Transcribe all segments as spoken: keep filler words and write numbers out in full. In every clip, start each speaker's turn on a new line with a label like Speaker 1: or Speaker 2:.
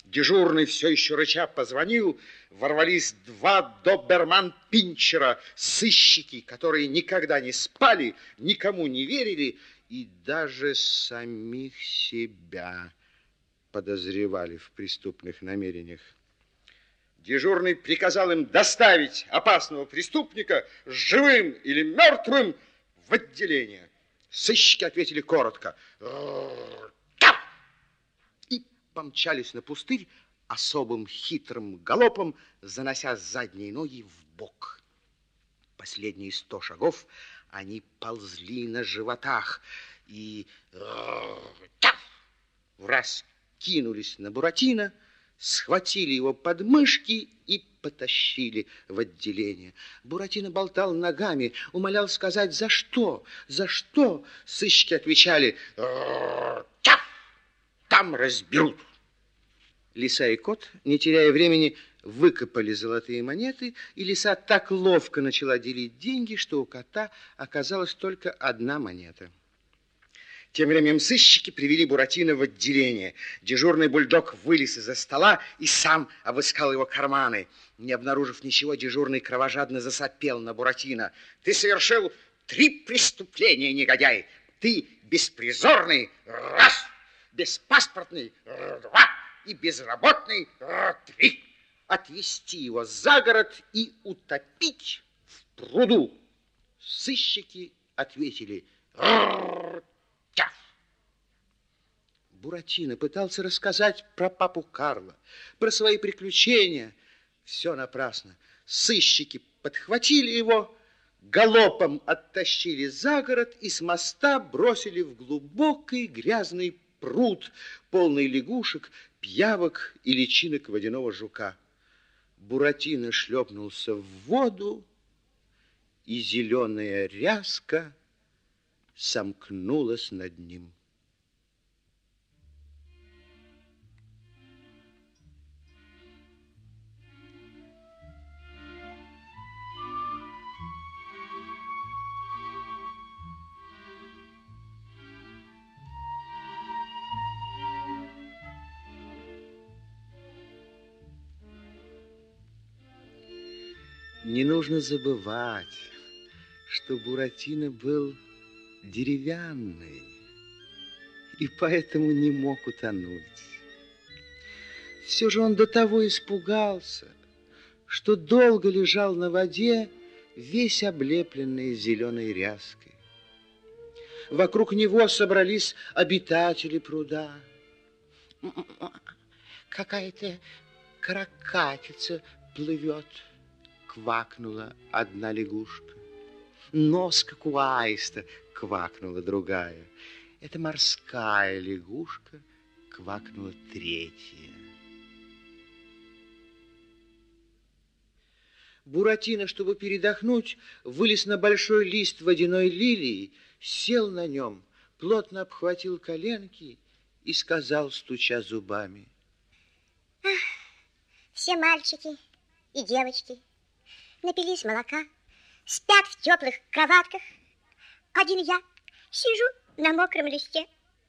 Speaker 1: Дежурный все еще рыча позвонил. Ворвались два доберман-пинчера, сыщики, которые никогда не спали, никому не верили и даже самих себя подозревали в преступных намерениях. Дежурный приказал им доставить опасного преступника живым или мертвым в отделение. Сыщики ответили коротко и помчались на пустырь особым хитрым галопом, занося задние ноги в бок. Последние сто шагов они ползли на животах и враз кинулись на Буратино, схватили его под мышки и потащили в отделение. Буратино болтал ногами, умолял сказать, за что, за что. Сыщики отвечали, там разберут. Лиса и кот, не теряя времени, выкопали золотые монеты, и лиса так ловко начала делить деньги, что у кота оказалась только одна монета. Тем временем сыщики привели Буратино в отделение. Дежурный бульдог вылез из-за стола и сам обыскал его карманы. Не обнаружив ничего, дежурный кровожадно засопел на Буратино. Ты совершил три преступления, негодяй. Ты беспризорный, раз, беспаспортный, два, и безработный, три. Отвезти его за город и утопить в пруду. Сыщики ответили «Тяф». Буратино пытался рассказать про папу Карла, про свои приключения. Все напрасно. Сыщики подхватили его, галопом оттащили за город и с моста бросили в глубокий грязный пруд, полный лягушек, пиявок и личинок водяного жука. Буратино шлепнулся в воду, и зеленая ряска сомкнулась над ним. Не нужно забывать, что Буратино был деревянный и поэтому не мог утонуть. Все же он до того испугался, что долго лежал на воде, весь облепленный зеленой ряской. Вокруг него собрались обитатели пруда. Какая-то каракатица плывет, квакнула одна лягушка. Нос, как у аиста, квакнула другая. Это морская лягушка, квакнула третья. Буратино, чтобы передохнуть, вылез на большой лист водяной лилии, сел на нем, плотно обхватил коленки и сказал, стуча зубами:
Speaker 2: Ах, все мальчики и девочки напились молока, спят в теплых кроватках. Один я сижу на мокром листе.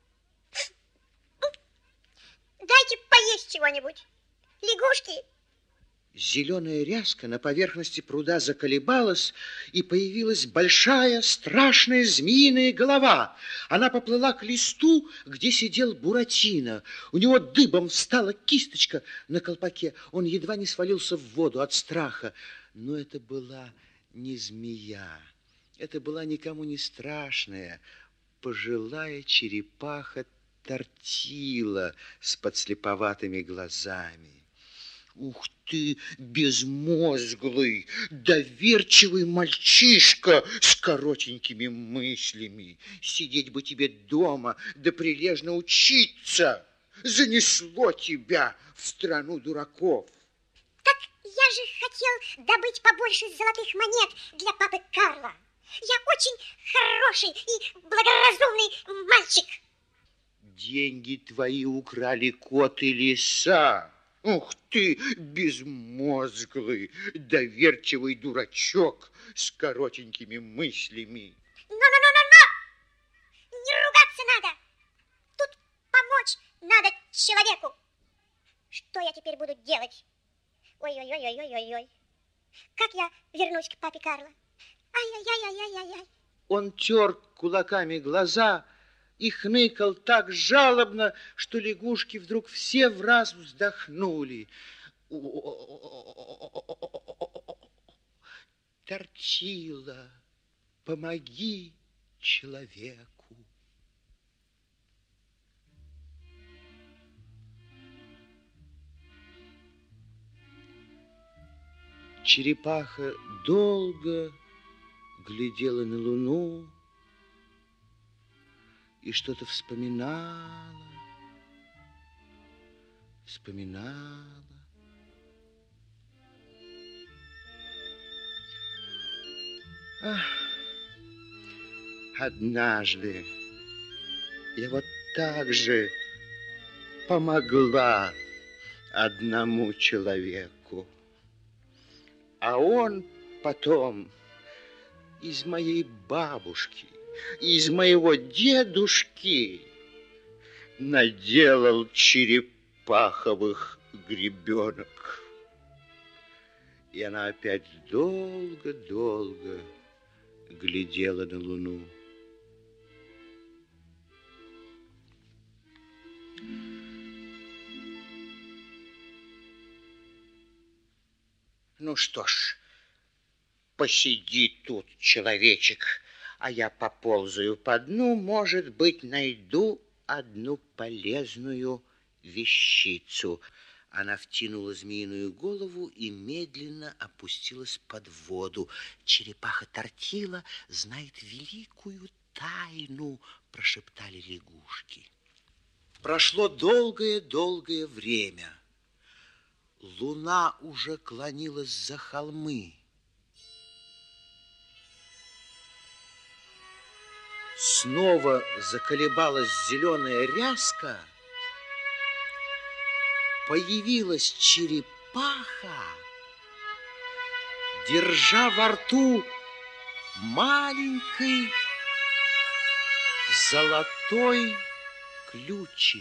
Speaker 2: Дайте поесть чего-нибудь. Лягушки.
Speaker 1: Зеленая ряска на поверхности пруда заколебалась, и появилась большая страшная змеиная голова. Она поплыла к листу, где сидел Буратино. У него дыбом встала кисточка на колпаке. Он едва не свалился в воду от страха. Но это была не змея, это была никому не страшная пожилая черепаха Тортила с подслеповатыми глазами. Ух ты, безмозглый, доверчивый мальчишка с коротенькими мыслями. Сидеть бы тебе дома, да прилежно учиться. Занесло тебя в страну дураков.
Speaker 2: Я же хотел добыть побольше золотых монет для папы Карла. Я очень хороший и благоразумный мальчик.
Speaker 1: Деньги твои украли кот и лиса. Ух ты, безмозглый, доверчивый дурачок с коротенькими мыслями.
Speaker 2: Но-но-но-но-но! Не ругаться надо. Тут помочь надо человеку. Что я теперь буду делать? Ой-ой-ой-ой-ой-ой. Как я вернусь к папе Карло? Ай-яй-яй-яй-яй-яй.
Speaker 1: Он тер кулаками глаза и хныкал так жалобно, что лягушки вдруг все враз вздохнули. Тортила, помоги человеку. Черепаха долго глядела на луну и что-то вспоминала, вспоминала. Ах, однажды я вот так же помогла одному человеку, а он потом из моей бабушки, из моего дедушки наделал черепаховых гребенок. И она опять долго-долго глядела на луну. Ну что ж, посиди тут, человечек, а я поползаю по дну, может быть, найду одну полезную вещицу. Она втянула змеиную голову и медленно опустилась под воду. Черепаха Тортила знает великую тайну, прошептали лягушки. Прошло долгое-долгое время. Луна уже клонилась за холмы. Снова заколебалась зеленая ряска. Появилась черепаха, держа во рту маленький золотой ключик.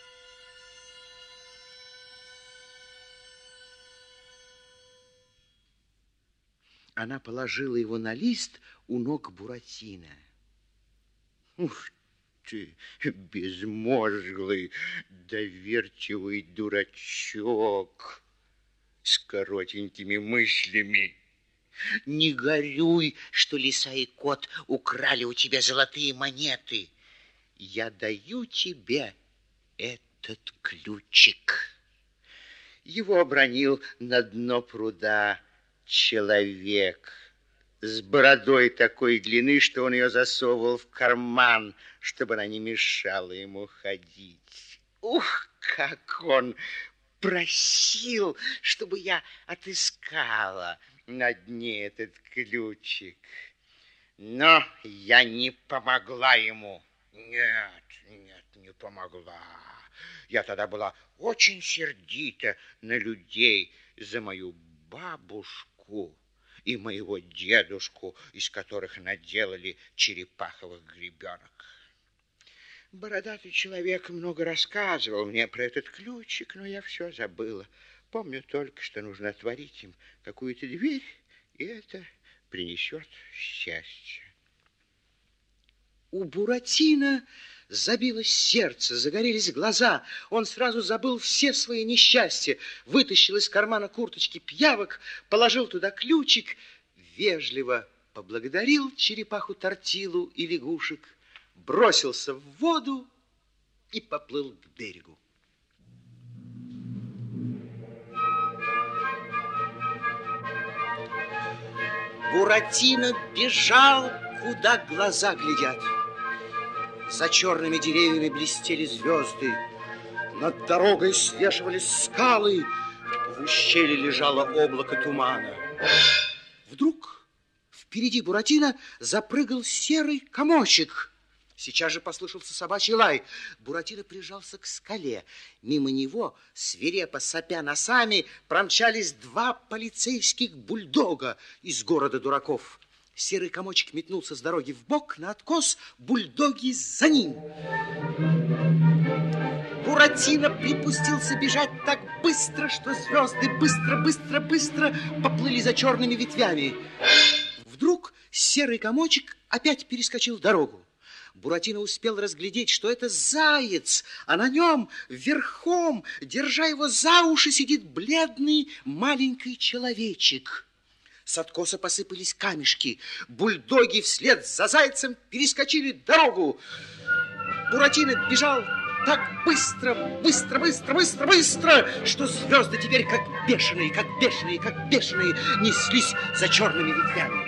Speaker 1: Она положила его на лист у ног Буратино. Ух ты, безмозглый, доверчивый дурачок с коротенькими мыслями. Не горюй, что лиса и кот украли у тебя золотые монеты. Я даю тебе этот ключик. Его обронил на дно пруда человек с бородой такой длины, что он ее засовывал в карман, чтобы она не мешала ему ходить. Ух, как он просил, чтобы я отыскала на дне этот ключик. Но я не помогла ему. Нет, нет, не помогла. Я тогда была очень сердита на людей за мою бабушку и моего дедушку, из которых наделали черепаховых гребенок. Бородатый человек много рассказывал мне про этот ключик, но я все забыла. Помню только, что нужно отворить им какую-то дверь, и это принесет счастье. У Буратино забилось сердце, загорелись глаза. Он сразу забыл все свои несчастья, вытащил из кармана курточки пиявок, положил туда ключик, вежливо поблагодарил черепаху Тортилу и лягушек, бросился в воду и поплыл к берегу. Буратино бежал, куда глаза глядят. За черными деревьями блестели звезды. Над дорогой свешивались скалы. В ущелье лежало облако тумана. Вдруг впереди Буратино запрыгал серый комочек. Сейчас же послышался собачий лай. Буратино прижался к скале. Мимо него, свирепо сопя носами, промчались два полицейских бульдога из города дураков. Серый комочек метнулся с дороги вбок на откос, бульдоги за ним. Буратино припустился бежать так быстро, что звезды быстро, быстро, быстро поплыли за черными ветвями. Вдруг серый комочек опять перескочил дорогу. Буратино успел разглядеть, что это заяц, а на нем верхом, держа его за уши, сидит бледный маленький человечек. С откоса посыпались камешки. Бульдоги вслед за зайцем перескочили дорогу. Буратино бежал так быстро, быстро, быстро, быстро, быстро, что звезды теперь как бешеные, как бешеные, как бешеные неслись за черными ветвями.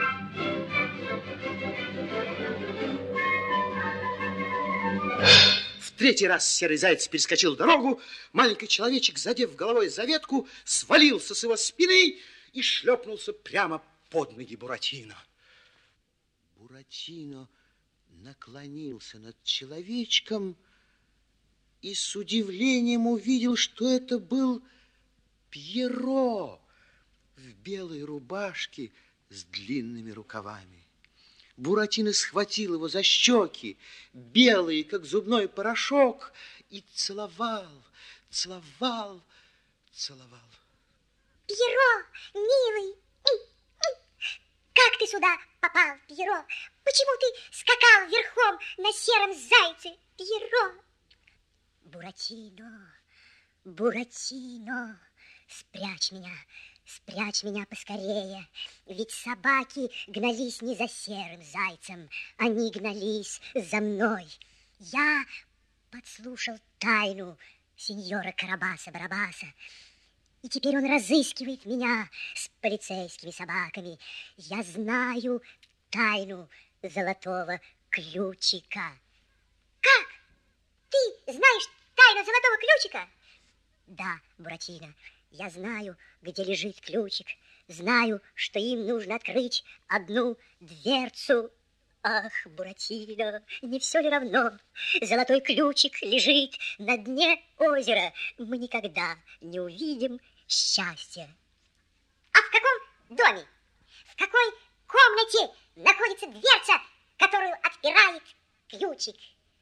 Speaker 1: В третий раз серый заяц перескочил дорогу. Маленький человечек, задев головой за ветку, свалился с его спины и шлепнулся прямо под ноги Буратино. Буратино наклонился над человечком и с удивлением увидел, что это был Пьеро в белой рубашке с длинными рукавами. Буратино схватил его за щеки, белые, как зубной порошок, и целовал, целовал, целовал.
Speaker 2: Пьеро, милый, как ты сюда попал, Пьеро? Почему ты скакал верхом на сером зайце, Пьеро? Буратино, Буратино, спрячь меня, спрячь меня поскорее, ведь собаки гнались не за серым зайцем, они гнались за мной. Я подслушал тайну сеньора Карабаса-Барабаса, и теперь он разыскивает меня с полицейскими собаками. Я знаю тайну золотого ключика. Как? Ты знаешь тайну золотого ключика? Да, Буратино, я знаю, где лежит ключик. Знаю, что им нужно открыть одну дверцу. Ах, Буратино, не все ли равно? Золотой ключик лежит на дне озера. Мы никогда не увидим счастья. А в каком доме, в какой комнате находится дверца, которую отпирает ключик?